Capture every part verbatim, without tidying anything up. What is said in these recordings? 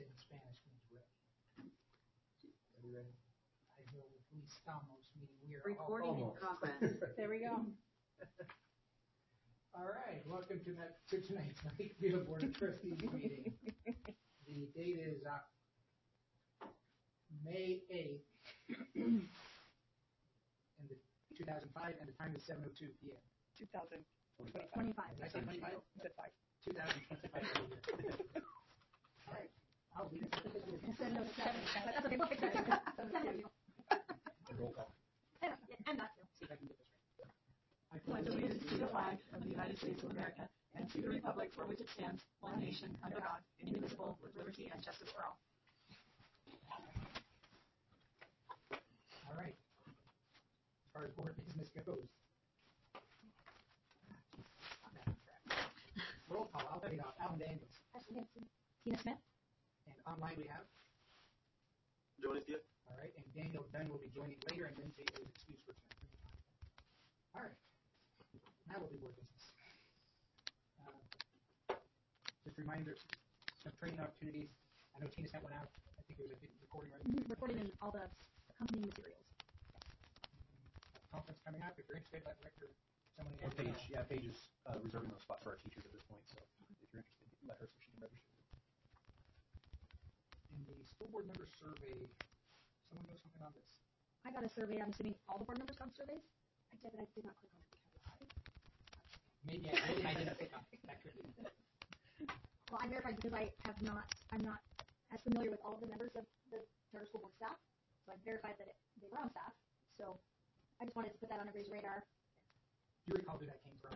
in Spanish means ready. Are you ready? I know we estamos, meaning we are Recording in Almost. progress. There we go. All right, welcome to, that, to tonight's Lakeview Board of Trustees meeting. The date is uh, May eighth, and the two thousand five, and the time is seven oh two p m two thousand twenty-five. Did I say twenty-five? You said five. two thousand twenty-five. All right, I'll leave it. Seven oh seven. That's okay, we'll fix that. Roll call. And that too. See if I can get this right. I pledge allegiance to the flag of the United States of America and to the republic for which it stands, one nation, under God, indivisible, with liberty and justice for all. All right. As far as board business goes. Roll call. I'll read off. Alan Daniels. Ashley Hanson. Tina Smith. And online we have. Jonas Gibb. All right. And Daniel Dunn will be joining later, and Lindsay is excused for tonight. All right. Now we'll do board business. Uh, just reminders, some training opportunities. I know Tina sent one out. I think it was a video recording, right? Mm-hmm. Recording and all the accompanying materials. Conference coming up. If you're interested, let Rick or someone Or know. Paige, yeah, Paige is uh, reserving those spots for our teachers at this point, so if you're interested, let her so she can register. In the school board member survey, someone knows something on this? I got a survey. I'm assuming all the board members got surveys. I did, but I did not click on it. Maybe I, maybe I didn't pick up. That could be. Well, I verified because I have not, I'm not as familiar with all of the members of the charter school board staff, so I verified that it, they were on staff. So I just wanted to put that on everybody's radar. Do you recall who that came from?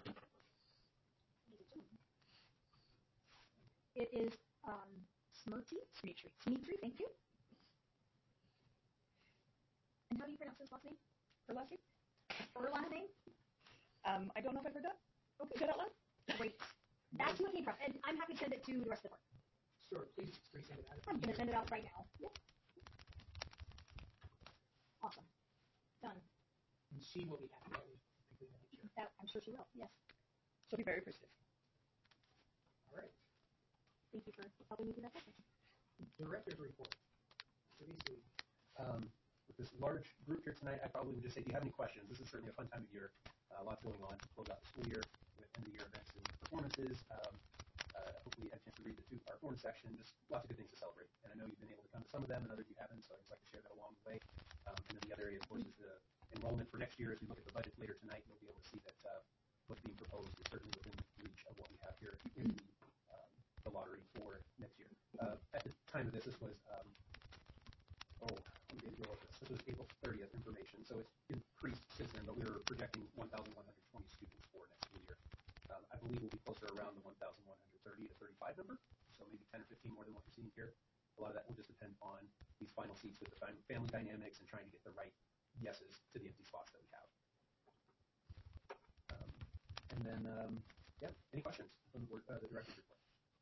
It is um, Smirty. Smitri. Smitri, thank you. And how do you pronounce his last name? Her last name? Her last name? Um, I don't know if I've heard that. Okay, say that loud. Great. That's who it came from. And I'm happy to send it to the rest of the board. Sure, please resend it out. I'm going to send it out right now. Yep. Awesome. Done. And she will be happy that we completed that picture. That, I'm sure she will. Yes. She'll be very appreciative. All right. Thank you for helping me do that process. Director's report. City Suite. Um, with this large group here tonight, I probably would just say, do you have any questions? This is certainly a fun time of year. Uh, lots going on to close out the school year with end-of-the-year events and performances. Um, uh, hopefully you had a chance to read the two, our forum section. Just lots of good things to celebrate. And I know you've been able to come to some of them and others you haven't, so I'd just like to share that along the way. Um, and then the other area, of course, is the enrollment for next year. As we look at the budget later tonight, you'll be able to see that uh, what's being proposed is certainly within reach of what we have here in the, um, the lottery for next year. Uh, at the time of this, this was, um, oh, let me go with this. This was April thirtieth information, so it's increased since then, but we were projecting one thousand one hundred twenty students for next school year. Um, I believe we'll be closer around the one thousand one hundred thirty to thirty-five number, so maybe ten or fifteen more than what you're seeing here. A lot of that will just depend on these final seats with the family dynamics and trying to get the right yeses to the empty spots that we have. Um, and then, um, yeah, any questions from the, board, uh, the director's report?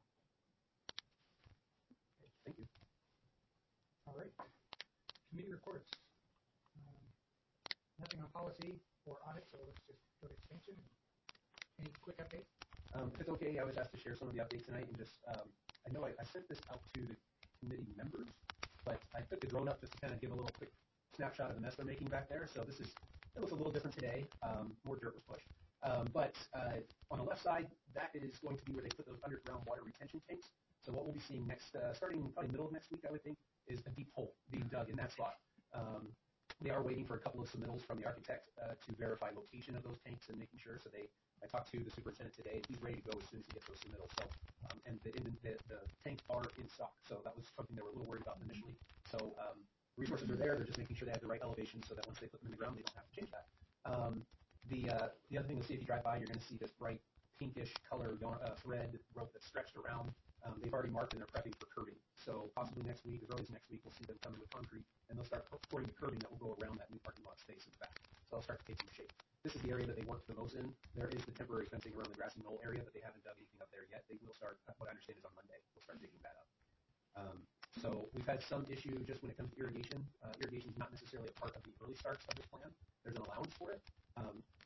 Okay, thank you. All right. Committee reports. Um, nothing on policy or audit, so let's just go to extension. Any quick updates? Um, if it's okay, I was asked to share some of the updates tonight, and just, um, I know I, I sent this out to the committee members, but I took the drone up just to kind of give a little quick snapshot of the mess they're making back there. So this is, it looks a little different today. Um, more dirt was pushed. Um, but uh, on the left side, that is going to be where they put those underground water retention tanks. So what we'll be seeing next, uh, starting probably middle of next week, I would think, is a deep hole being dug in that spot. Um, they are waiting for a couple of submittals from the architect uh, to verify location of those tanks and making sure. So they, I talked to the superintendent today, and he's ready to go as soon as he gets those submittals. So, um, and the, the, the tanks are in stock. So that was something they were a little worried about initially. So um, resources are there. They're just making sure they have the right elevation so that once they put them in the ground, they don't have to change that. Um, the uh, the other thing you'll see if you drive by, you're going to see this bright pinkish color uh, thread rope that's stretched around. Um, they've already marked and they're prepping for curbing. So possibly next week, as early as next week, we'll see them coming with concrete, and they'll start pouring the curbing that will go around that new parking lot space in the back. So they'll start to take some shape. This is the area that they worked the most in. There is the temporary fencing around the grassy knoll area, but they haven't dug anything up there yet. They will start, what I understand is on Monday, they'll start digging that up. Um, so we've had some issue just when it comes to irrigation. Uh, irrigation is not necessarily a part of the early starts of this plan. There's an allowance for it. Um,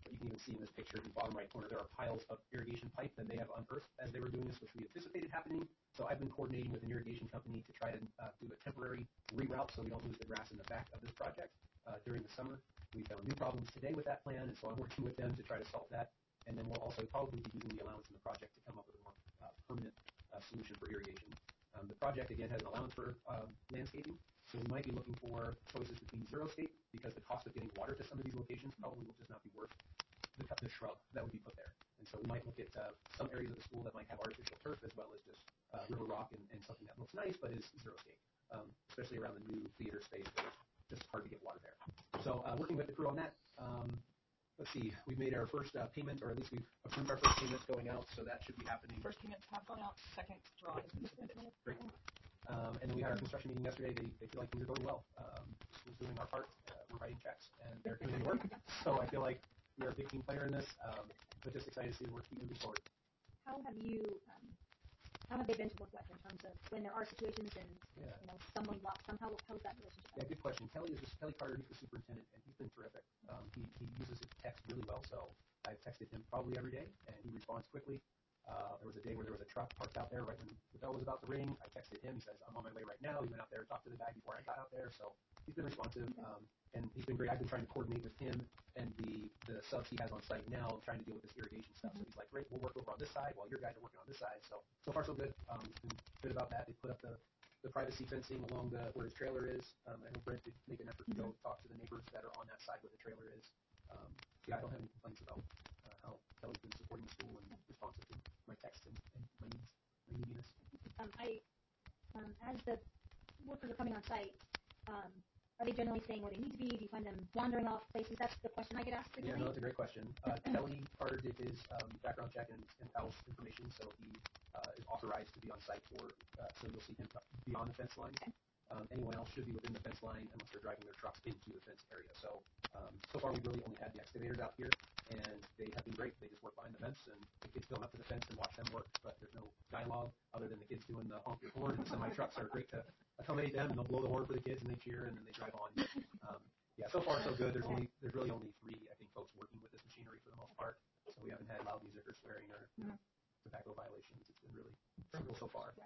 But you can even see in this picture in the bottom right corner, there are piles of irrigation pipe that they have unearthed as they were doing this, which we anticipated happening. So I've been coordinating with an irrigation company to try to uh, do a temporary reroute so we don't lose the grass in the back of this project uh, during the summer. We found new problems today with that plan, and so I'm working with them to try to solve that. And then we'll also probably be using the allowance in the project to come up with a more uh, permanent uh, solution for irrigation. Um, the project, again, has an allowance for um, landscaping, so we might be looking for choices between xeriscape, because the cost of getting water to some of these locations probably will just not be worth the, the shrub that would be put there. And so we might look at uh, some areas of the school that might have artificial turf, as well as just uh, river rock and, and something that looks nice but is xeriscape, um, especially around the new theater space where it's just hard to get water there. So uh, working with the crew on that. Um, Let's see, we've made our first uh, payment, or at least we've approved our first payments going out, so that should be happening. First payments have gone out, second draw has been submitted. Great. Um, and then we had our construction meeting yesterday. They, they feel like things are going well. Um, the school's doing our part. Uh, we're writing checks, and they're doing the work. So I feel like we're a big team player in this, um, but just excited to see the work keep moving forward. How have you, um, how have they been to work with in terms of when there are situations and, Yeah. you know, stumbling blocks? How, how's that relationship? Yeah, good question. Kelly is just, Kelly Carter, he's the superintendent, and he's been terrific. Um, he, he uses his text really well, so I've texted him probably every day, and he responds quickly. Uh, there was a day where there was a truck parked out there right when the bell was about to ring. I texted him. He says, I'm on my way right now. He went out there and talked to the guy before I got out there, so he's been responsive, um, and he's been great. I've been trying to coordinate with him and the, the subs he has on site now, trying to deal with this irrigation stuff. So he's like, great, we'll work over on this side while your guys are working on this side. So, so far so good. Um, he's been good about that. They put up the the privacy fencing along the where his trailer is. Um, I know Brent did make an effort to go talk to the neighbors that are on that side where the trailer is. Um, yeah, I don't have any complaints about uh, how Kelly's been supporting the school and responsive to my text and, and my needs, my neediness. Um, I, um, as the workers are coming on site, um, are they generally staying where they need to be? Do you find them wandering off places? That's the question I get asked Yeah, frequently. no, that's a great question. Uh, Kelly Carter did his um, background check and, and house information, so he uh, is authorized to be on site for, uh, so you'll see him beyond the fence line. Okay. Um, anyone else should be within the fence line unless they're driving their trucks into the fence area. So, um, so far we've really only had the excavators out here, and they have been great. They just work behind the fence, and the kids go up to the fence and watch them work, but there's no dialogue other than the kids doing the honk your horn, and the semi-trucks are great to accommodate them, and they'll blow the horn for the kids, and they cheer, and then they drive on. Um, yeah, so far so good. There's only there's really only three, I think, folks working with this machinery for the most part. So we haven't had loud music or swearing or you know, tobacco violations. It's been really simple so far.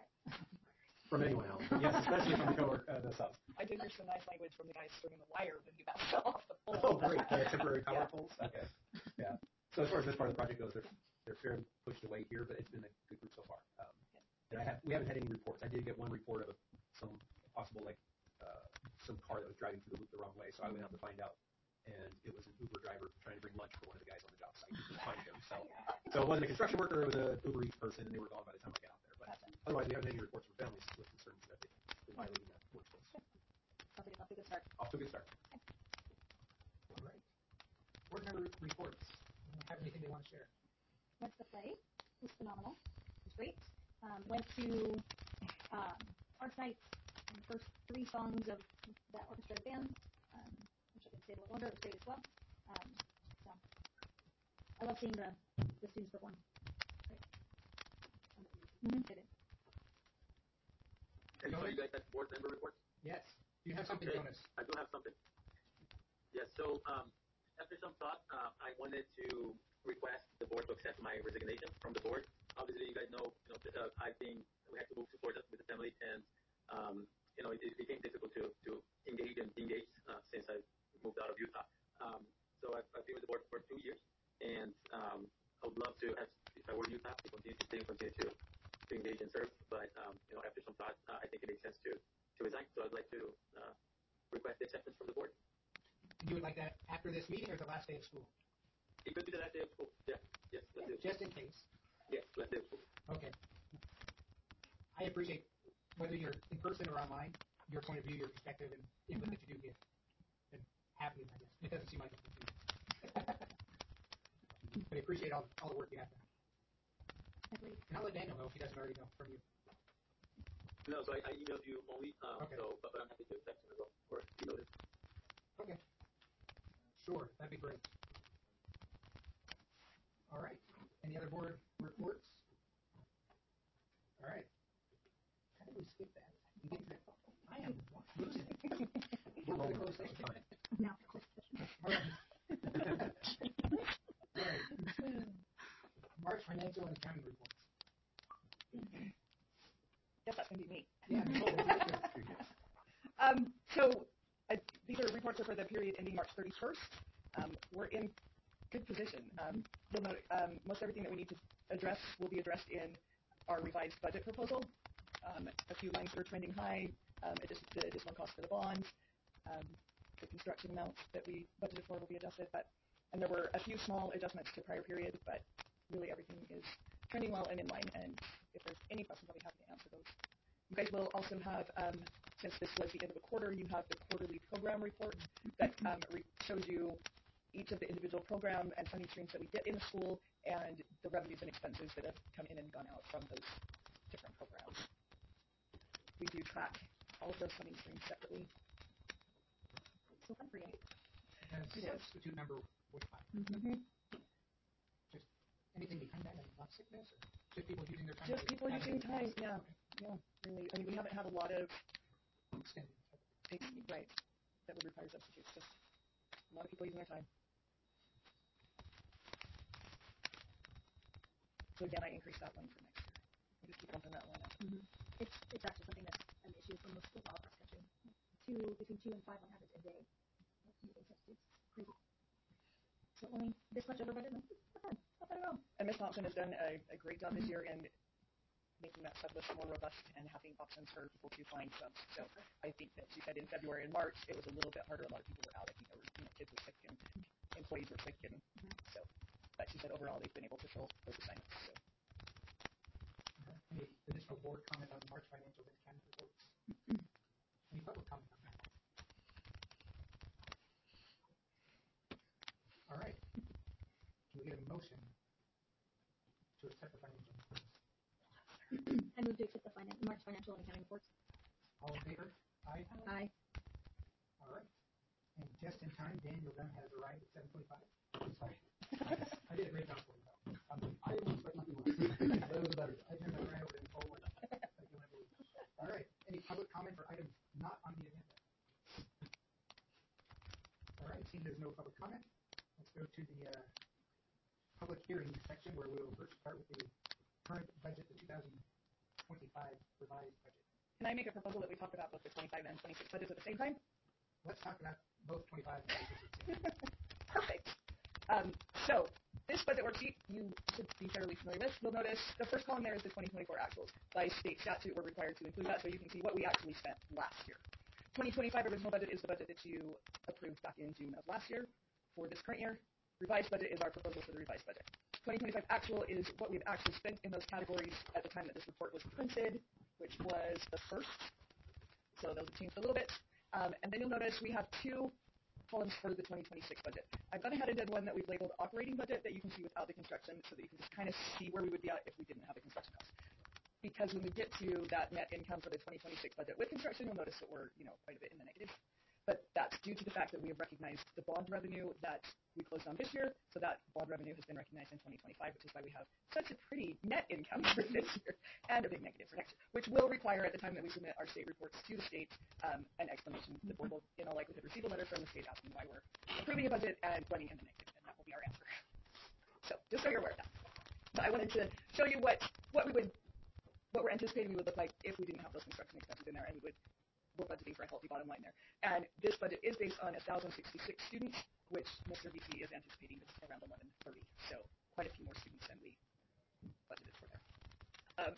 From anyone else, but yes, especially from the cowork, uh, the subs. I did hear some nice language from the guys stringing the wire when you bounced off the pole. Oh, great! The temporary power Yeah. poles. Okay. Yeah. So as far as this part of the project goes, they're they're fairly pushed away here, but it's been a good group so far. Um, and I have we haven't had any reports. I did get one report of a, some possible like uh, some car that was driving through the loop the wrong way, so I went out to find out, and it was an Uber driver trying to bring lunch for one of the guys on the job site. We couldn't find him, so so it wasn't a construction worker. It was an Uber Eats person, and they were gone by the time I got out there. But otherwise, we haven't had any reports from families with concerns that they've been violating that workplace. Sounds like it's off to a good start. Off to a good start. All right. Board member reports. Anyone have anything they want to share? Went to the play. It was phenomenal. It was great. Um, went to um, art night and the first three songs of that orchestra band, um, which I can say a little longer. It was great as well. Um, so I love seeing the, the students perform. Great. Mm-hmm. They did. And so you guys had board member reports? Yes. Do you have something, Okay. Jonas? I do have something. Yes, so um, after some thought, uh, I wanted to request the board to accept my resignation from the board. Obviously, you guys know, you know, that, uh, I think we had to move forward with the family, and um, you know, it, it became difficult to to engage and engage uh, since I moved out of Utah. Um, so I've, I've been with the board for two years, and um, I would love to, as if I were in Utah, to continue to stay and continue to, to engage and serve. But um, you know, after some thought, uh, I think it makes sense to to resign. So I'd like to uh, request the acceptance from the board. You would like that after this meeting or the last day of school? It could be the last day of school. Yeah. Yes. Last day of school. Just in case. Yes. Last day of school. Okay. I appreciate whether you're in person or online, your point of view, your perspective, and input that you do give. And happy, I guess. It doesn't seem like it's But I appreciate all, all the work you have done. Agreed. And I'll let Daniel know if he doesn't already know from you. No, so I, I emailed you only. Um, Okay. So, but, but I'm happy to accept it as well, or email it. Okay. Sure, that'd be great. All right. Any other board reports? All right. How did we skip that? We did that. I am losing it. We're really close to time. Now, All right. financial and accounting reports. Guess that's going to be me. Yeah, Nicole, that's your turn. Um, so uh, these are reports are for the period ending March thirty-first. Um, we're in good position. Um, you'll note um, most everything that we need to address will be addressed in our revised budget proposal. Um, a few lines that are trending high, um, addition, the additional cost for the bonds, um, the construction amounts that we budgeted for will be adjusted. But and there were a few small adjustments to prior period, but really everything is trending well and in line. And if there's any questions, I'll be happy to answer those. You guys will also have, um, since this was the end of the quarter, you have the quarterly program report that um, re- shows you each of the individual program and funding streams that we get in the school and the revenues and expenses that have come in and gone out from those different programs. We do track all of those funding streams separately. So fun for you. And It is. substitute number was fine. Mm-hmm. Just anything behind that, like not sickness, or just people using their time? Just to people have using it? time, yeah. Yeah, really. I mean, we haven't had a lot of, Extended. right, that would require substitutes. Just a lot of people using their time. So again, I increased that one for next year. I just keep bumping that one up. Mm-hmm. It's it's actually something that's an issue for most schools all across the country. Two between two and five on average a day. Using substitutes. Crazy. So only this much over budget. Not bad. Not bad at all. And Miz Thompson has done a, a great job this year in making that sub list more robust and having options for people to find subs. So I think that she said in February and March it was a little bit harder. A lot of people were out. I think there were, you know, kids were sick and employees were sick, and mm-hmm. so. But she said overall they've been able to fill those assignments. So. Any additional board comment on March financial and accounting reports? Any public comment on that? All right. Can we get a motion to accept the financial reports? I move to accept the finan- March financial and accounting reports. All in favor? Aye. Aye. All right. And just in time, Daniel Dunn has arrived at seven twenty-five. Sorry. I did a great job for you, though. Um, I didn't expect you to do it. But it was better. I turned my right over to Nicole. All right. Any public comment for items not on the agenda? All right. Seeing there's no public comment, let's go to the uh, public hearing section where we will first start with the current budget, the two thousand twenty-five revised budget. Can I make a proposal that we talk about both the twenty-five and twenty-six budgets at the same time? Let's talk about both twenty-five and twenty-six. Perfect. Um, so this budget worksheet you should be fairly familiar with. You'll notice the first column there is the twenty twenty-four actuals. By state statute, we're required to include that so you can see what we actually spent last year. twenty twenty-five original budget is the budget that you approved back in June of last year. For this current year, revised budget is our proposal for the revised budget. twenty twenty-five actual is what we've actually spent in those categories at the time that this report was printed, which was the first. So those have changed a little bit. Um, and then you'll notice we have two columns for the twenty twenty-six budget. I've gone ahead and did one that we've labeled operating budget that you can see without the construction so that you can just kind of see where we would be at if we didn't have the construction costs. Because when we get to that net income for the twenty twenty-six budget with construction, you'll notice that we're, you know, quite a bit in the negative. But that's due to the fact that we have recognized the bond revenue that we closed on this year. So that bond revenue has been recognized in twenty twenty-five, which is why we have such a pretty net income for this year and a big negative for next year, which will require at the time that we submit our state reports to the state um, an explanation. The board will, in all likelihood, receive a letter from the state asking why we're approving a budget and running in the negative, and that will be our answer. So just so you're aware of that. But I wanted to show you what, what we would, what we're anticipating we would look like if we didn't have those construction expenses in there, and we would we're budgeting for a healthy bottom line there. And this budget is based on one thousand sixty-six students, which Mister V C is anticipating is around eleven thirty. So quite a few more students than we budgeted for there. Um,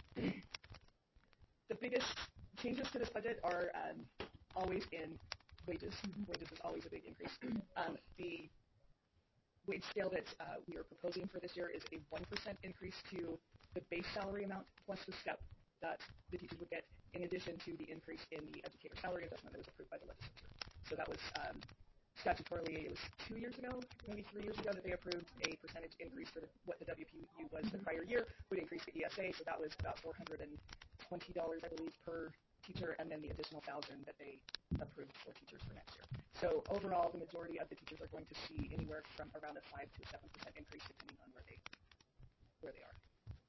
the biggest changes to this budget are um, always in wages. Wages is always a big increase. Um, the wage scale that uh, we are proposing for this year is a one percent increase to the base salary amount plus the step that the teachers would get in addition to the increase in the educator salary adjustment that was approved by the legislature. So that was um, statutorily, it was two years ago, maybe three years ago, that they approved a percentage increase for the, what the W P U was the prior year, would increase the E S A, so that was about four hundred twenty dollars, I believe, per teacher, and then the additional thousand that they approved for teachers for next year. So overall, the majority of the teachers are going to see anywhere from around a five to a seven percent increase depending on where they where they are.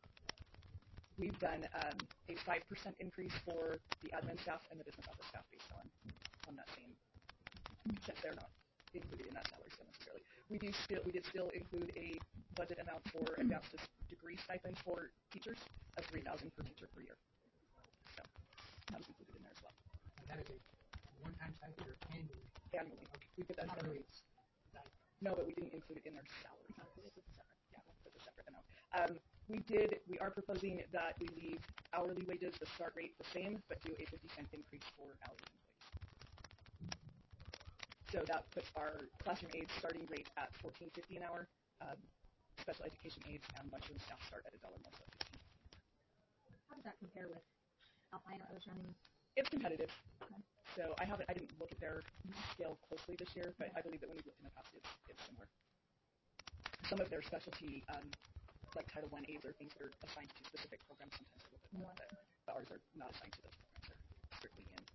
We've done um, a five percent increase for the admin staff and the business office staff based on, on that same, since they're not included in that salary scale necessarily. We do still we did still include a budget amount for advanced degree stipends for teachers of three thousand per teacher per year. So that was included in there as well. And that is a one-time stipend or annually? Annually. Okay. We did that Not annually. rates. Got it. No, but we didn't include it in their salary. Yeah, that's a separate amount. Um, we did. We are proposing that we leave hourly wages, the start rate, the same, but do a fifty cent increase for hourly employees. So that puts our classroom aides starting rate at fourteen fifty an hour. Um, special education aides and lunchroom staff start at a dollar more, so fifteen. How does that compare with Alpine or other surrounding? It's competitive. Okay. So I haven't. I didn't look at their scale closely this year, but I believe that when we've looked in the past, it's, it's similar. Some of their specialty, um, like Title One aides, are things that are assigned to specific programs. Sometimes a little bit more, but, but ours are not assigned to those programs. They're strictly in.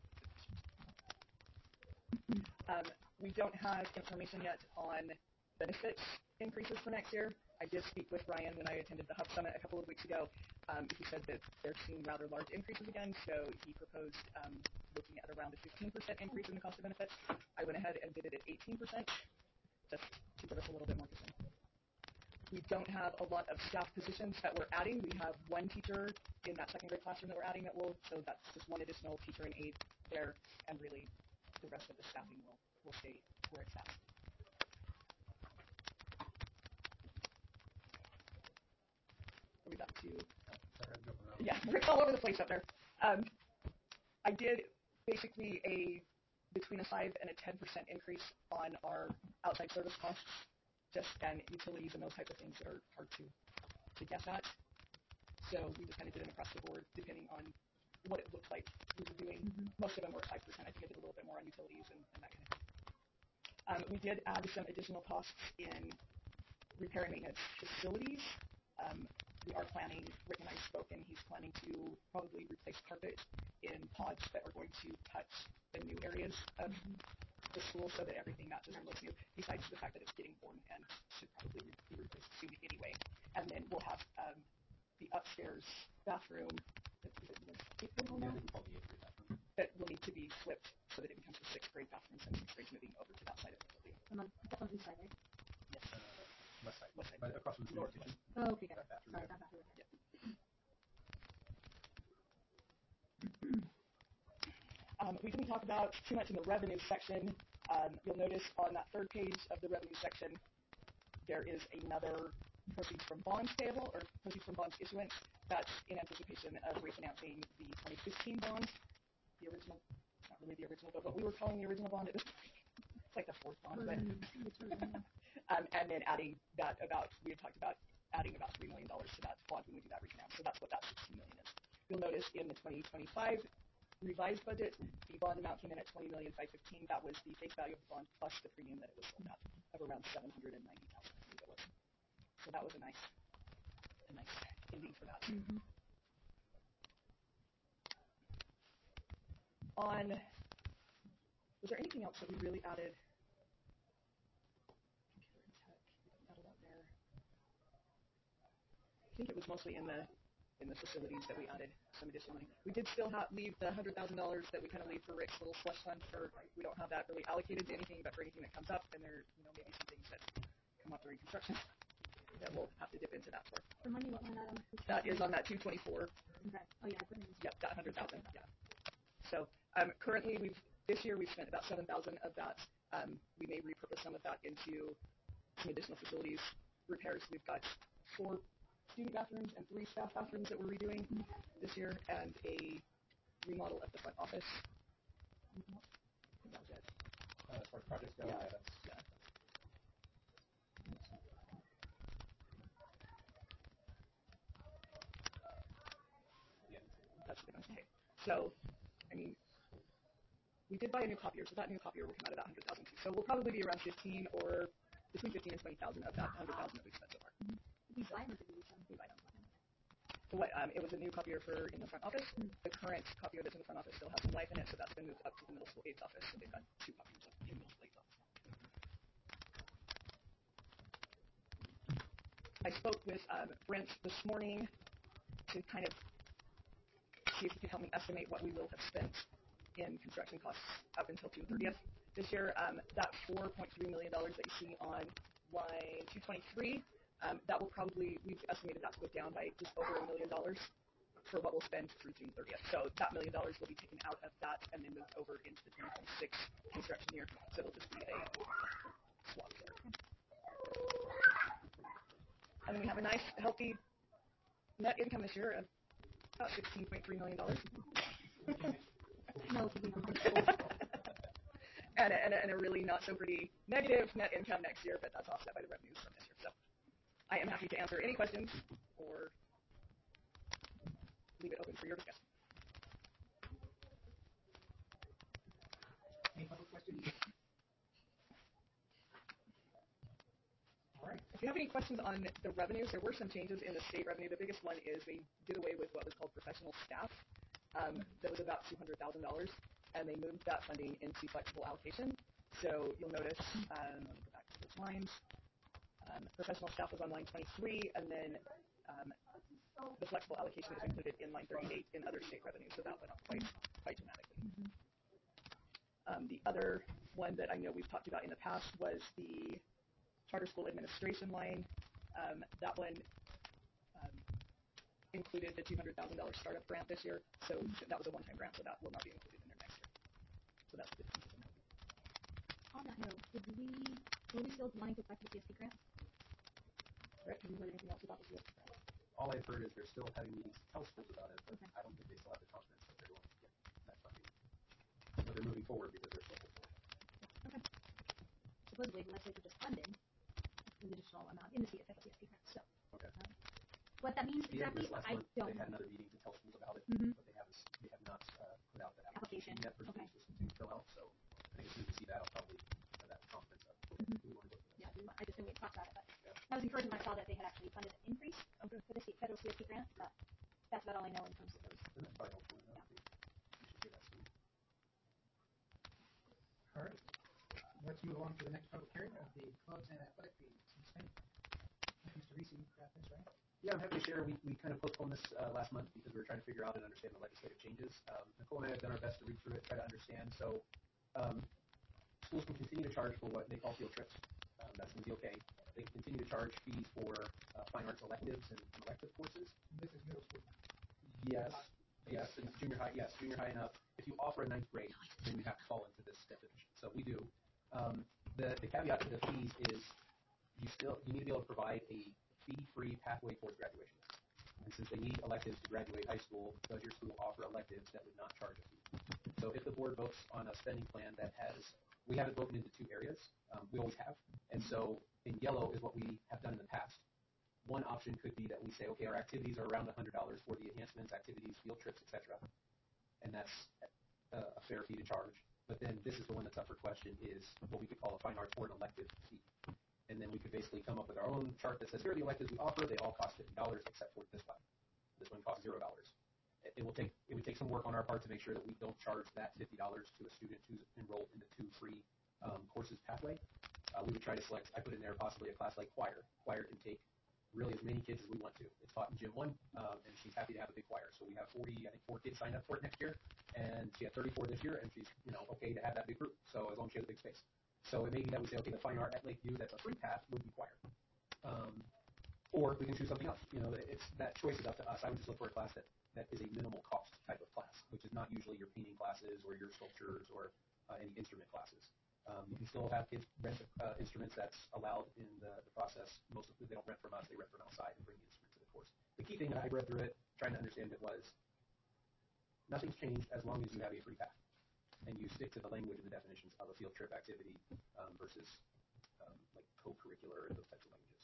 Um, we don't have information yet on benefits increases for next year. I did speak with Ryan when I attended the Hub Summit a couple of weeks ago. Um, he said that they're seeing rather large increases again, so he proposed um, looking at around a fifteen percent increase in the cost of benefits. I went ahead and did it at eighteen percent, just to give us a little bit more concern. We don't have a lot of staff positions that we're adding. We have one teacher in that second grade classroom that we're adding that will, so that's just one additional teacher and aide there, and really the rest of the staffing will, will stay where it's at. Are we back to, yeah, Rick's all over the place up there. Um, I did basically a, between a five and a ten percent increase on our outside service costs, just and utilities and those types of things that are hard to, to guess at. So we just kind of did it across the board, depending on what it looked like we were doing. Mm-hmm. Most of them were five percent. I think I did a little bit more on utilities and, and that kind of thing. Um, we did add some additional costs in repair and maintenance facilities. Um, we are planning, Rick and I spoke, and he's planning to probably replace carpet in pods that are going to touch the new areas of mm-hmm. the school so that everything matches and looks new, besides the fact that it's getting worn and should probably be replaced soon anyway. And then we'll have um, the upstairs bathroom that will need to be flipped so that it becomes a sixth grade bathroom, since sixth grade's moving over to that side of the building. On the, that's on the east side, right? Yes. Uh, west side. West side. Right across from the north kitchen. Oh, okay, got it. That bathroom. Sorry, that bathroom. Yeah. Um, we didn't talk about too much in the revenue section. Um, you'll notice on that third page of the revenue section, there is another proceeds from bonds payable, or proceeds from bonds issuance. That's in anticipation of refinancing the twenty fifteen bond, the original, not really the original, but what we were calling the original bond. It was it's like the fourth bond, but um, and then adding that about, we had talked about adding about three million dollars to that bond when we do that refinance. So that's what that sixteen million dollars is. You'll notice in the twenty twenty-five revised budget, the bond amount came in at twenty million five hundred fifteen thousand. That was the face value of the bond plus the premium that it was sold at of around seven hundred ninety thousand. I believe it was. So that was a nice, a nice ending for that. Mm-hmm. On, was there anything else that we really added? Computer and tech, we added out there. I think it was mostly in the in the facilities that we added some additional money. We did still have, leave the one hundred thousand dollars that we kind of leave for Rick's little slush fund. For, we don't have that really allocated to anything, but for anything that comes up, and there, you know, maybe some things that come up during construction that we'll have to dip into that for. Remind me what line item? That is on that two twenty-four. Okay. Oh yeah, equipment. Yep, that one hundred thousand. Yeah. So um, currently, we've this year we've spent about seven thousand of that. Um, we may repurpose some of that into some additional facilities repairs. We've got four student bathrooms and three staff bathrooms that we're redoing this year, and a remodel of the front office. That was it. Uh, as far as projects go, Yeah. yeah, that's, Yeah. yeah. That's the okay. So, I mean, we did buy a new copier, so that new copier will come out of that one hundred thousand dollars too. So we'll probably be around fifteen or between fifteen and twenty thousand of that one hundred thousand dollars that we've spent so far. Did we buy them or did we sell them? We buy them. So what, um, it was a new copier for in the front office. Mm-hmm. The current copier that's in the front office still has some life in it, so that's been moved up to the middle school aides office. So they've got two copiers up in the middle school aides office. I spoke with um, Brent this morning to kind of see if he could help me estimate what we will have spent in construction costs up until June thirtieth. This year, um, that four point three million dollars that you see on line two twenty-three, um, that will probably, we've estimated that to go down by just over a million dollars for what we'll spend through June thirtieth. So that million dollars will be taken out of that and then moved over into the twenty twenty-six construction year. So it'll just be a swap there. And then we have a nice, healthy net income this year of about sixteen point three million dollars. No, we don't. and, a, and, a, and a really not so pretty negative net income next year, but that's offset by the revenues from this year. So I am happy to answer any questions or leave it open for your discussion. Any public questions? All right. If you have any questions on the revenues, there were some changes in the state revenue. The biggest one is they did away with what was called professional staff. Um, that was about two hundred thousand dollars, and they moved that funding into flexible allocation. So you'll notice, um, let me go back to those lines. Um, professional staff was on line twenty-three, and then um, the flexible allocation is included in line thirty-eight in other state revenue, so that went up quite, quite dramatically. Mm-hmm. Um, the other one that I know we've talked about in the past was the charter school administration line. Um, that one um, included the two hundred thousand dollars startup grant this year, so that was a one-time grant, so that will not be included in there next year. So that's a good piece of it. On that note, did we, were we still wanting to collect the C S P grant? Right. Have you heard anything else about the C S P grant? All I've heard is they're still having meetings to tell schools about it, but Okay. I don't think they still have the confidence that they're going to get that funding. But they're moving forward because they're still hopeful. Okay. Supposedly the legislature just funded an additional amount in the C S P grant, so. Okay. Um, what that means The end of exactly, this last I month, don't they had know. another meeting to tell schools about it, Mhm. but they haven't, they have not uh, put out the Application. application yet for Okay. schools to fill out. So I think as soon as we see that, I'll probably have that confidence up. Mhm. We want to go for this. Yeah, we want- I just knew we talked about it, but Yeah. I was encouraged when I saw that they had actually funded an increase for the C- federal C S P grant, but that's about all I know in terms of those. And that's probably helpful enough. We should hear that soon. All right. Let's move on to the next public hearing of the clubs and athletic fees. Mister Reese, you got this, right? Yeah, I'm happy to share. We, we kind of postponed this uh, last month because we were trying to figure out and understand the legislative changes. Um, Nicole and I have done our best to read through it, try to understand. So um, schools can continue to charge for what they call field trips. Um, that's going to be okay. They can continue to charge fees for uh, fine arts electives and elective courses. This is middle school. Yes, yes, and junior high, yes, junior high and up. If you offer a ninth grade, then you have to fall into this definition. So we do. Um, the, the caveat to the fees is you still you need to be able to provide a fee-free pathway towards graduation. And since they need electives to graduate high school, does your school offer electives that would not charge a fee? So if the board votes on a spending plan that has, we have it broken into two areas. Um, we always have. And so in yellow is what we have done in the past. One option could be that we say, okay, our activities are around one hundred dollars for the enhancements, activities, field trips, et cetera. And that's a, a fair fee to charge. But then this is the one that's up for question is what we could call a fine arts or an elective fee. And then we could basically come up with our own chart that says, here are the electives we offer. They all cost fifty dollars except for this one. This one costs zero dollars. It, it will take it would take some work on our part to make sure that we don't charge that fifty dollars to a student who's enrolled in the two free um, courses pathway. Uh, we would try to select, I put in there possibly a class like choir. Choir can take really as many kids as we want to. It's taught in gym one, um, and she's happy to have a big choir. So we have forty, I think four kids signed up for it next year, and she had thirty-four this year, and she's you know okay to have that big group. So as long as she has a big space. So it may be that we say, okay, the fine art at Lakeview that's a free path would be choir. Um, or we can choose something else. You know, it's that choice is up to us. I would just look for a class that, that is a minimal cost type of class, which is not usually your painting classes or your sculptures or uh, any instrument classes. Um, you can still have kids rent uh, instruments that's allowed in the, the process. Most of them, they don't rent from us, they rent from outside and bring the instrument to the course. The key thing that I read through it, trying to understand it was, nothing's changed as long as you have a free path. And you stick to the language and the definitions of a field trip activity um, versus um, like co-curricular and those types of languages.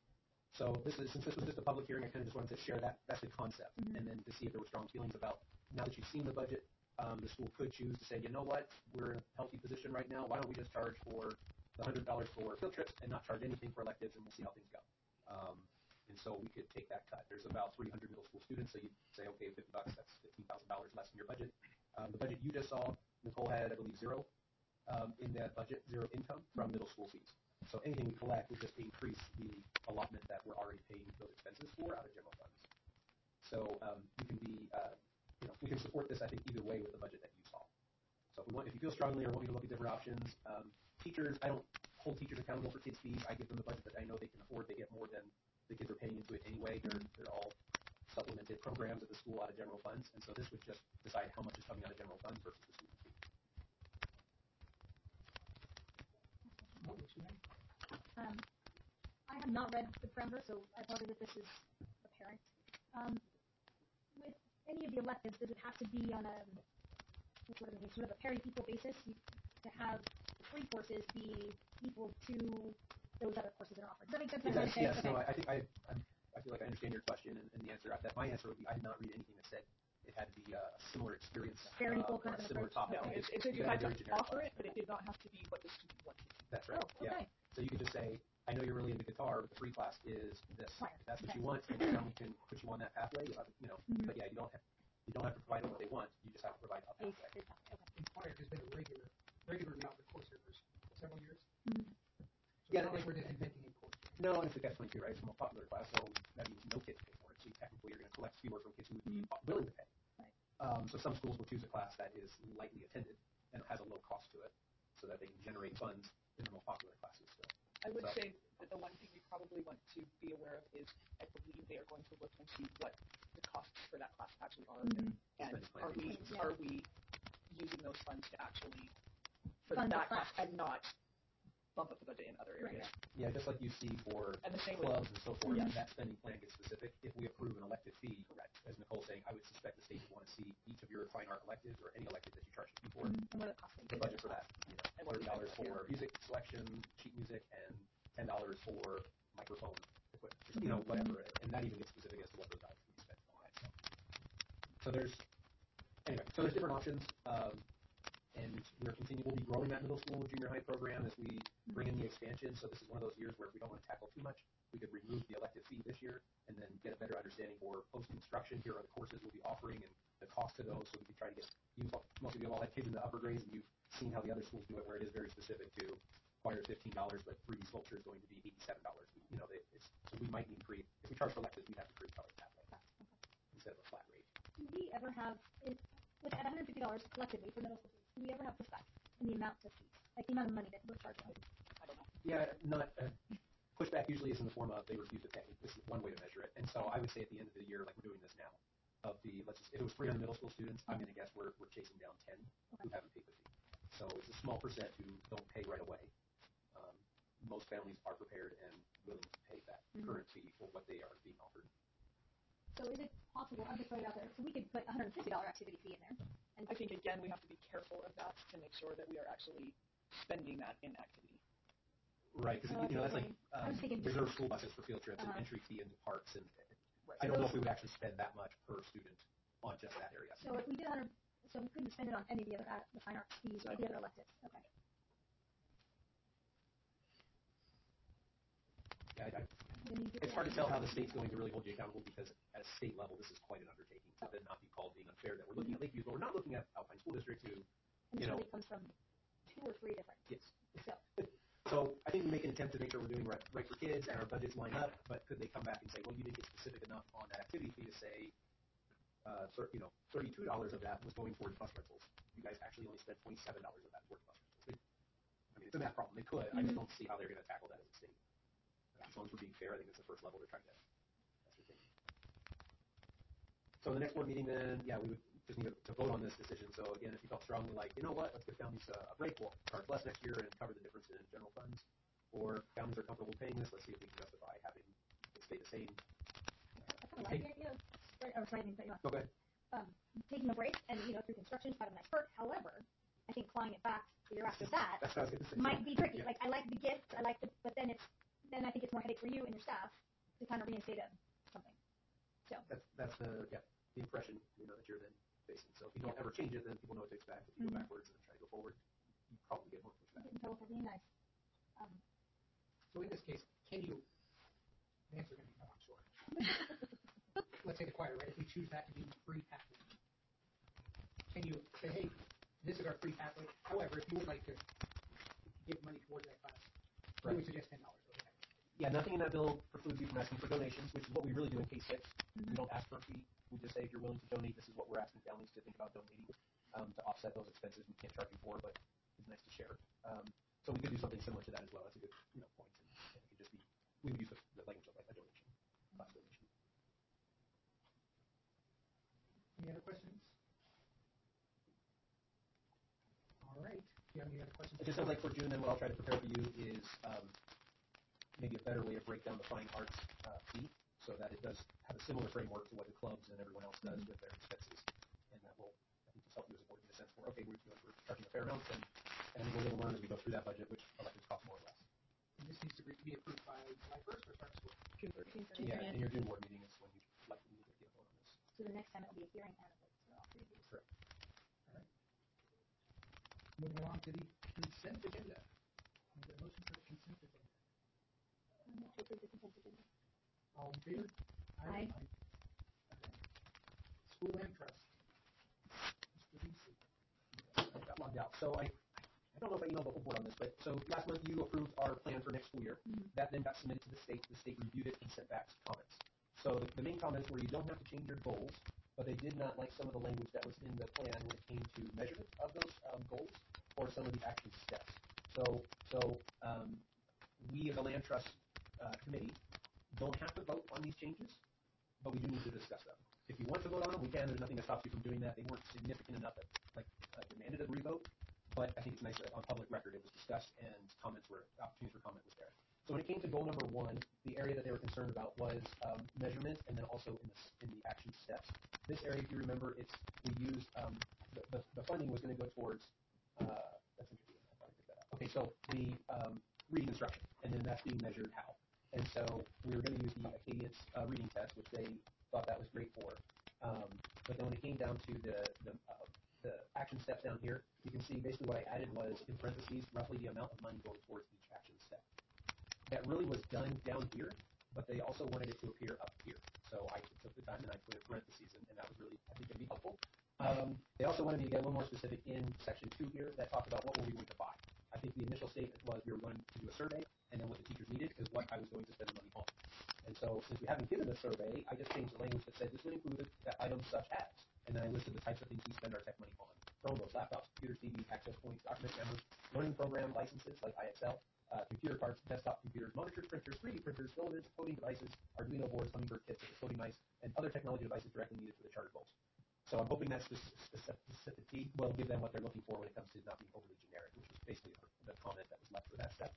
So this is since this was just a public hearing, I kind of just wanted to share that that's the concept, mm-hmm. and then to see if there were strong feelings about now that you've seen the budget, um, the school could choose to say, you know what, we're in a healthy position right now. Why don't we just charge for the hundred dollars for field trips and not charge anything for electives, and we'll see how things go. Um, and so we could take that cut. There's about three hundred middle school students, so you say, okay, fifty bucks, that's fifteen thousand dollars less in your budget. Um, the budget you just saw, Nicole had, I believe, zero um, in that budget, zero income from middle school fees. So anything we collect would just increase the allotment that we're already paying those expenses for out of general funds. So um, we can be, uh, you know, we can support this, I think, either way with the budget that you saw. So if we want, if you feel strongly or want me to look at different options, um, teachers, I don't hold teachers accountable for kids' fees. I give them the budget that I know they can afford. They get more than the kids are paying into it anyway. They're, they're all supplemented programs at the school out of general funds, and so this would just decide how much is coming out of general funds versus the student fee. What would you think? Um, I have not read the parameters, so I apologize if this is apparent. Um, with any of the electives, does it have to be on a sort of, sort of a parity equal basis you, to have three courses be equal to those other courses that are offered? Does that make sense? It does, yes. Okay. No, I, I think I, I'm, I feel like I understand your question, and, and the answer that my answer would be I did not read anything that said it had to be a similar experience, Fair and equal uh, or kind a of similar approach. topic. No, You it's, could- it's if you could had have to very generic offer stuff. it, but it did not have to be what the student wanted. That's right. Oh, Yeah. okay. So you could just say, I know you're really into guitar, but the free class is this. Right. If that's what Okay. you want, and then we can put you on that pathway. You'll have, you know, Mhm. but yeah, you don't have you don't have to provide what they want. You just have to provide a A- pathway. a- okay. Inspire has been a regular, regularly offered course here for s- several years. Mhm. So Yeah, it's not like it- we're just inventing a course. No, and it's a catch twenty-two, right? It's a more popular class, so that means no kids pay for it. So you technically you're going to collect fewer from kids who would be willing to pay. Right. Um, so some schools will choose a class that is lightly attended and has a low cost to it, so that they can generate funds in the most popular classes still. I would So- say that the one thing we probably want to be aware of is I believe they are going to look and see what the costs for that class actually are. Mhm. And Spending plan. are we Yeah. are we using those funds to actually for Fund the that class class. and not bump up the budget in other Right, areas? Yeah, just like you see for And the same with clubs and so forth, Yeah. that spending plan gets specific. If we approve an elective fee, correct, as Nicole's saying, I would suspect the state would want to see each of your fine art electives or any elective that you charge a fee for, Mhm. And what it costs. the budget for that. You know, And what thirty dollars we pay for for music selection, sheet music, and ten dollars for microphone equipment. You know, whatever. And that even gets specific as to what those dollars can be spent on. So, so there's anyway. So there's different options. Um, and we're continue, we'll be growing that middle school junior high program as we bring in the expansion. So this is one of those years where if we don't want to tackle too much, we could remove the elective fee this year and then get a better understanding for post-construction. Here are the courses we'll be offering and the cost of those, so we can try to get you. Most of you have all had kids in the upper grades, and you've seen how the other schools do it, where it is very specific to choir is fifteen dollars, but three D sculpture is going to be eighty-seven dollars. You know, they, it's, so we might need to create, if we charge for electives, we have to create color pathway instead of a flat rate. Do we ever have, is, with at one hundred fifty dollars collectively for middle school students, do we ever have pushback in the amount of fees, like the amount of money that we're charging? I don't know. Yeah, not uh, pushback usually is in the form of they refuse to pay. This is one way to measure it. And so I would say at the end of the year, like we're doing this now, of the let's just, if it was three hundred middle school students, I'm going to guess we're we're chasing down ten who haven't paid the fee. So it's a small percent who don't pay right away. Um, most families are prepared and willing to pay that Mhm. current fee for what they are being offered. So is it possible, I'm just throwing it out there, so we could put one hundred fifty dollars activity fee in there? And I think again we have to be careful of that to make sure that we are actually spending that in activity. Right, because Oh, you know that's okay. like I was um, thinking- reserve school buses for field trips Uh-huh. and entry fee into parks, and Right. I don't know if we would actually spend that much per student on just that area. so if we did one hundred, so we couldn't spend it on any of the other, uh, the fine arts fees or the other electives, okay. Yeah, I, I, Then you could- it's hard to tell how the state's going to really hold you accountable because at a state level, this is quite an undertaking to then not be called being unfair that we're looking at Lakeview, but we're not looking at Alpine School District who, And you this know, really comes from two or three different, yes. so, So I think we make an attempt to make sure we're doing right, right for kids and our budgets line up, but could they come back and say, well, you didn't get specific enough on that activity fee to say, uh, thir- you know, thirty-two dollars of that was going towards bus rentals. You guys actually only spent twenty-seven dollars of that towards bus rentals. They, I mean, it's a math problem. They could. I just don't see how they're going to tackle that as a state. As long as we're being fair, I think it's the first level they're trying to ascertain. So the next board meeting then, yeah, we would just need to, to vote on this decision. So again, if you felt strongly like, you know what, let's give families a, a break, we'll charge less next year and cover the difference in general funds. Or families are comfortable paying this, let's see if we can justify having it stay the same. I kind of like the idea of, spread- or sorry, I didn't cut you off. Okay. Um, taking a break and, you know, through construction, kind of a nice perk, however, I think clawing it back the year after that That's what I was going to say. might be tricky. Yeah. Like, I like the gift, I like the, but then it's, then I think it's more headache for you and your staff to kind of reinstate a, something. So, That's that's the yeah the impression you know that you're then facing. So if you don't ever change it, then people know what to expect. If you Mhm. go backwards and try to go forward, you probably get more pushback. get in trouble for being nice. Um, So in this case, can you, the answer is going to be no, I'm sure. Let's say the choir, right? If we choose that to be free pathway, can you say, hey, this is our free pathway. However, if you would like to give money towards that class, we Right. would suggest ten dollars. Yeah, nothing in that bill precludes you from asking for donations, which is what we really do in K six. Mhm. We don't ask for a fee. We just say if you're willing to donate, this is what we're asking families to think about donating. um, to offset those expenses we can't charge you for, but it's nice to share. Um, so we could do something similar to that as well. That's a good you know point. And, and it could just be we would use the, the language of like a donation, class donation. Any other questions? All right. Do you have any other questions? It just sounds like for June, then what I'll try to prepare for you is um, maybe a better way to break down the fine arts uh, fee so that it does have a similar framework to what the clubs and everyone else does with their expenses. And that will, I think, just help you as a board get a sense for, okay, we're, you know, we're charging a fair amount, and, and we're going to learn as we go through that budget which electives cost more or less. And this needs to be be approved by July first or start of school? June thirtieth. Yeah, in your June board meeting is when you likely need to get a vote on this. So the next time it'll be a hearing and a vote for all three of these. Correct. All right. Moving along to the consent agenda. Is there a motion for the consent agenda? Um, to approve the consent agenda. All in favor? Aye. Okay. School land trust. Mister Reese. I got logged out. So I, I don't know if I emailed the whole board on this, but so last month you approved our plan for next school year. Mhm. That then got submitted to the state. The state reviewed it and sent back comments. So the, the main comments were you don't have to change your goals, but they did not like some of the language that was in the plan when it came to measurement of those um, goals or some of the action steps. So so um, we as a land trust uh, committee don't have to vote on these changes, but we do need to discuss them. If you want to vote on them, we can. There's nothing that stops you from doing that. They weren't significant enough that like uh, demanded a revote, but I think it's nice that on public record it was discussed and comments were opportunities for comment was there. So when it came to goal number one, the area that they were concerned about was um, measurement, and then also in the in the action steps. This area, if you remember, it's we used um, the, the the funding was going to go towards. Uh, that's interesting. I thought I picked that up. Okay, so the um, reading instruction, and then that's being measured how. And so we were going to use the Acadience uh, reading test, which they thought that was great for. Um, but then when it came down to the the, uh, the action steps down here, you can see basically what I added was in parentheses roughly the amount of money going towards each action step. That really was done down here, but they also wanted it to appear up here. So I took the time and I put in parentheses, and, and that was really, I think, going to be helpful. Um, they also wanted me to get a little more specific in section two here that talked about what were we going to buy. I think the initial statement was we were going to do a survey, and then what the teachers needed is what I was going to spend the money on. And so since we haven't given a survey, I just changed the language that said this would include items such as, and then I listed the types of things we spend our tech money on. Chromebooks, laptops, computers, T V, access points, document cameras, learning program licenses like I X L, uh, computer cards, desktop computers, monitors, printers, three D printers, filaments, coding devices, Arduino boards, Hummingbird kits, coding mice, and other technology devices directly needed for the charter goals. So I'm hoping that specificity will give them what they're looking for when it comes to not being overly generic, which was basically the comment that was left for that step.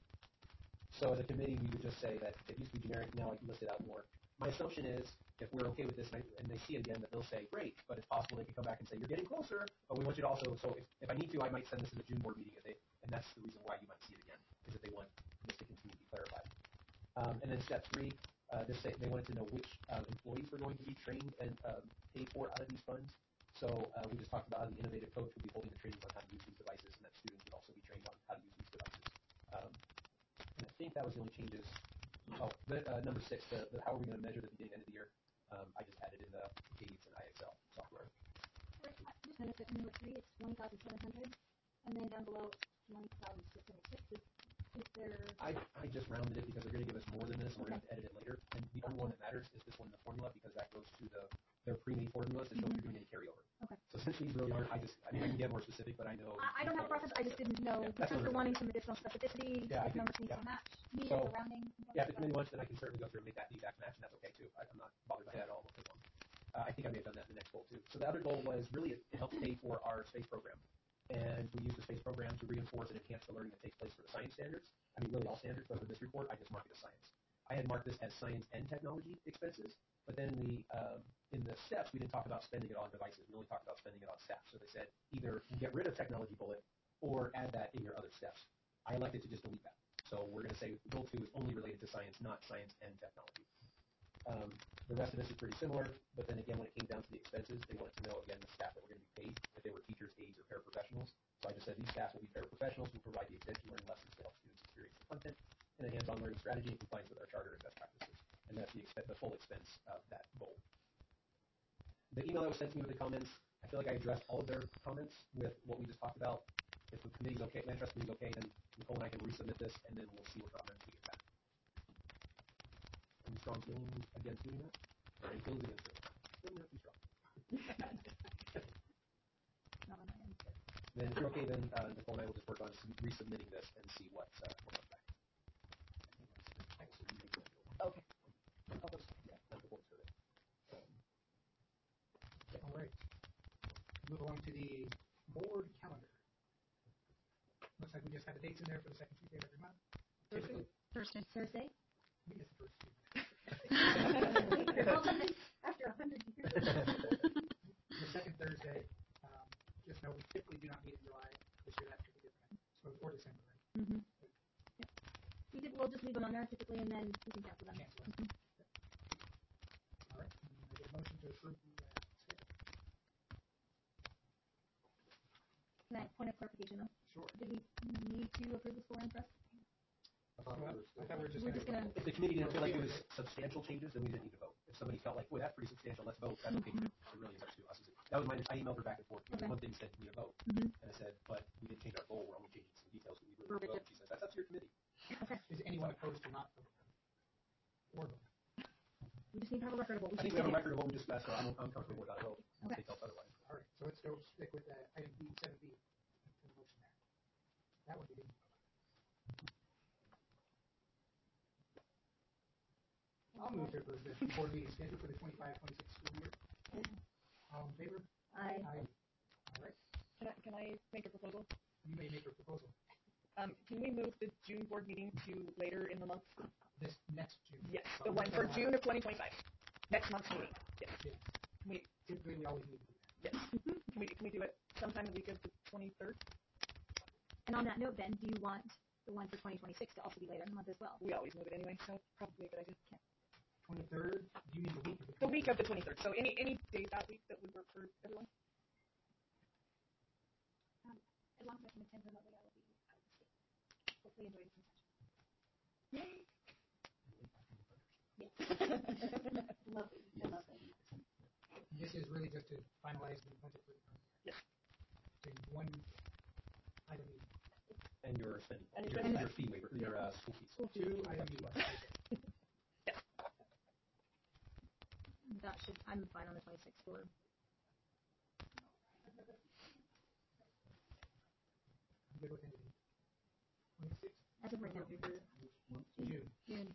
So as a committee, we would just say that it used to be generic, now I can list it out more. My assumption is, if we're okay with this and, I, and they see it again, that they'll say, great, but it's possible they could come back and say, you're getting closer, but we want you to also, so if, if I need to, I might send this to the June board meeting, if they, and that's the reason why you might see it again, is that they want this to continue to be clarified. Um, and then step three, uh, they, say, they wanted to know which uh, employees were going to be trained and um, paid for out of these funds. So uh, we just talked about how the innovative coach would be holding the trainings on how to use these devices, and that students would also be trained on how to use these devices. Um, and I think that was the only changes. Oh, the, uh, number six, the, the, how are we going to measure the beginning and end of the year? Um, I just added in the Acadience and I X L software. I just noticed that in number three it's twenty thousand seven hundred, and then down below it's twenty thousand six hundred six. Is, is there? I, I just rounded it because they're going to give us more than this, and we're going to have to edit it later. And the only one that matters is this one, the formula, because that goes to the their pre-made formulas to show if you're doing any carryover. Okay. So since these really aren't, I just, I mean, I can get more specific, but I know. I, I don't have a preference. I just didn't know Yeah, because we're wanting some additional specificity. Yeah, I if could- numbers need yeah. to match, needed So, the rounding. Yeah, if the committee wants, then I can certainly go through and make that the exact match, and that's okay too. I, I'm not bothered by that at all. Uh, I think I may have done that in the next goal too. So the other goal was really it, it helps pay for our space program. And we use the space program to reinforce and enhance the learning that takes place for the science standards. I mean, really all standards, but for this report, I just marked it as science. I had marked this as science and technology expenses, but then in the um, in the steps, we didn't talk about spending it on devices. We only talked about spending it on staff. So they said either get rid of technology bullet or add that in your other steps. I elected to just delete that. So we're going to say goal two is only related to science, not science and technology. Um, the rest of this is pretty similar, but then again, when it came down to the expenses, they wanted to know, again, the staff that were going to be paid, if they were teachers, aides, or paraprofessionals. So I just said these staff will be paraprofessionals who provide the extension learning lessons to help students experience the content in a hands-on learning strategy in compliance with our charter and best practices. And that's the, expense, the full expense of that goal. The email that was sent to me with the comments, I feel like I addressed all of their comments with what we just talked about. If the committee's okay, land trust committee's okay, then Nicole and I can resubmit this, and then we'll see what comments we get back. Any strong feelings against doing that? Or any feelings against it? Doesn't have to be strong. Not on my end. Then if you're okay, then uh, Nicole and I will just work on resubmitting this and see what uh, what comes back. Okay. I'll go. Yeah. That's the board survey. All right. Move along to the board calendar. Looks like we just have the dates in there for the second Tuesday of every month. Thursday. Thursday. Thursday. We get the first two. After a hundred years. The second Thursday, um, just know we typically do not meet in July. This year that could be different. So, or December, right? Mm-hmm. Yep. We did, we'll just leave them on there typically, and then we can cancel them. Cancel them. All right. And I get a motion to approve the uh, schedule. Can I point of clarification though? Sure. Did we need to approve the score and trust? I thought we Well, were I thought we were just We're gonna. just gonna- If the committee didn't feel like it was substantial changes, then we didn't need to vote. If somebody felt like, boy, that's pretty substantial, let's vote, that's okay. Mhm. It really is up to us. That was my, I emailed her back and forth. Okay. One thing said we need a vote. Mhm. And I said, but we didn't change our goal, we're only changing some details. We really Verbiage. vote. She says, that's up to your committee. Okay. Is anyone opposed to not voting? Or voting? We just need to have a record of what we I think choose we have to a do. record of what we discussed, so I'm, I'm comfortable without a vote. Okay. They felt otherwise. All right. So let's go stick with uh, item B, seven B, for the motion there. That one we didn't vote on. I'll move to approve the board meeting schedule for the twenty-five twenty-six school year. All in favor? I, Aye. All right. Can I, can I make a proposal? You may make your proposal Um, can we move the June board meeting to later in the month? this next June. Yes, So the we're one for gonna- June of twenty twenty-five. Next month's meeting. Yes. Yes. Can we, Typically, we always need to do that. yes. Can we, can we do it sometime the week of the twenty-third? and on that note then, do you want the one for twenty twenty-six to also be later in the month as well? We always move it anyway, so probably a good idea. twenty-third, you mean the week of the The week of the twenty-third. So any, any day that week that would work for everyone? Um, as long as I can attend remotely, I will be out of the state. Hopefully enjoying some sunshine. Yay! Yes. Lovely. I love it. This is really just to finalize the budget for the current year. Yes. So one item meeting. And your spending, And your, your your fee waiver, your uh, school fees. Two item meeting. That should, I'm fine on the twenty-sixth for, I'm good with anything. Twenty-six, as of right now, June. June.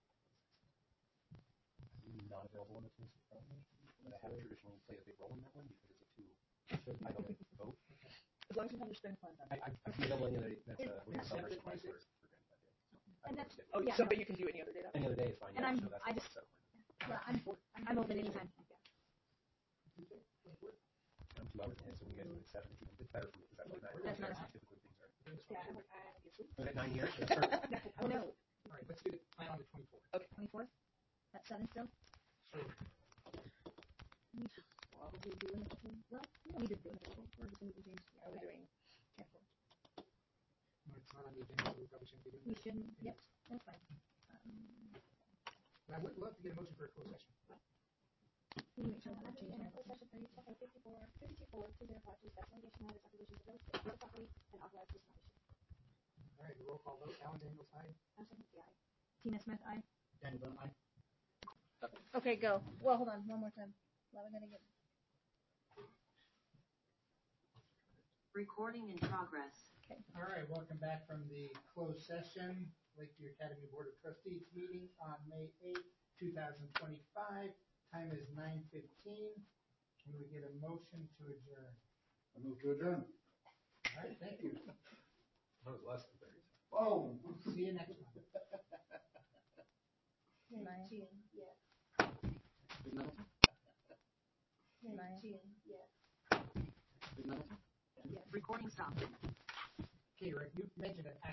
Not available on the twenty-sixth, probably. But I have traditionally played a big role in that one because it's a two item vote. As long as you have your spend plan done. I, I, I can available any other day. That's a, we have a celebration of my stores for granted that day. So I And don't that's- know Oh, Yeah, so, no. but you can do any other day that Any other day is fine. And yeah, I'm- so that's I what just- settled. Yeah, I'm, I'm open anytime. I'm two hours ahead, so when you guys do it at seven, it's even- it's better for me because that's what nine. That's that's nice. typically things are. Yeah, I'm like, I get sleep. Was it nine here? Yes, sir. Oh, no. All right, let's do the plan on the twenty-fourth. twenty-fourth? At seven still? Sure. We should probably do it, well, we don't need to do it, we're just gonna do things. Are we doing? Careful. No, it's not on the agenda, so we probably shouldn't be doing We that. shouldn't, yep, that's fine. Um, But I would love to get a motion for a closed session. we need to make sure that I change my. Session for use of fifty-four, fifty-two four, two zero five, to discuss litigation matters, acquisitions of real estate, real property, and authorized personnel issues. All right, roll call vote. Alan Daniels, aye. Ashley Kennedy, aye. Tina Smith, aye. Daniel Dunn, aye. Okay, go. Well, hold on, one more time. Let me get. Recording in progress. All right, welcome back from the closed session, Lakeview Academy Board of Trustees meeting on May eighth, two thousand twenty-five. Time is nine fifteen. Can we get a motion to adjourn? I move to adjourn. All right, thank you. That was less than thirty. Oh. See you next month. Nine. Jean, yes. Big Middleton? Nine. Jean, yes. Big Middleton? Recording stopped. Okay, Rick, you mentioned an